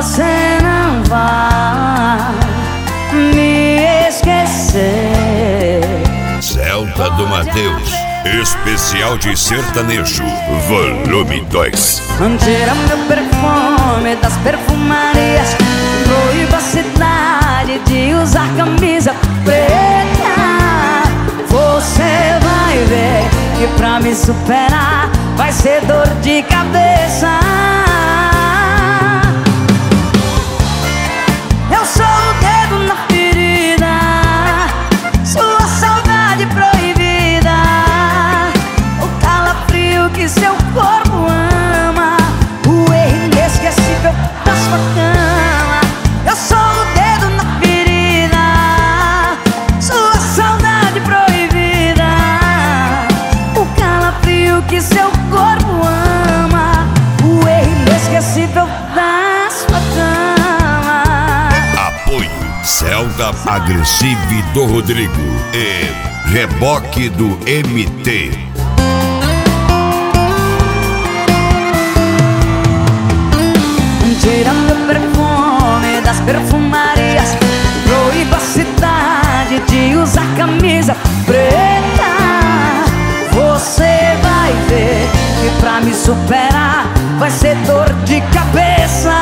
você não vai me esquecer. Zelda do Matheus, especial de sertanejo, volume 2. Tira meu perfume das perfumarias, proíba a cidade de usar camisa preta. Você vai ver que pra me superar vai ser dor de cabeça. Eu sou o dedo na ferida, sua saudade proibida, o calafrio que seu corpo ama, o erro inesquecível da sua cama. Eu sou o dedo na ferida, sua saudade proibida, o calafrio que seu corpo ama, o erro inesquecível da sua cama. Apoio Zelda Agressive do Rodrigo e Reboque do MT. Tira meu perfume das perfumarias, proíba a cidade de usar camisa preta. Você vai ver que pra me superar vai ser dor de cabeça.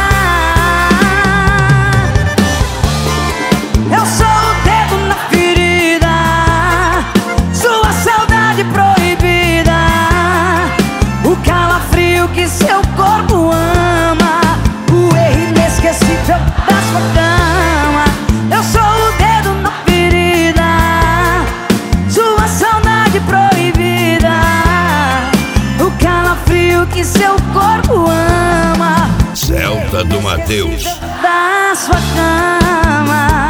Eu sou o dedo na ferida, sua saudade proibida, o calafrio que seu corpo ama, o erro inesquecível da sua cama. Eu sou o dedo na ferida, sua saudade proibida, o calafrio que seu corpo ama, Zelda do Matheus, da sua cama.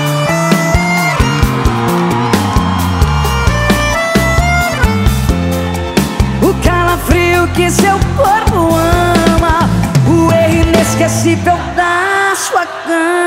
O calafrio que seu corpo ama, o erro inesquecível da sua cama.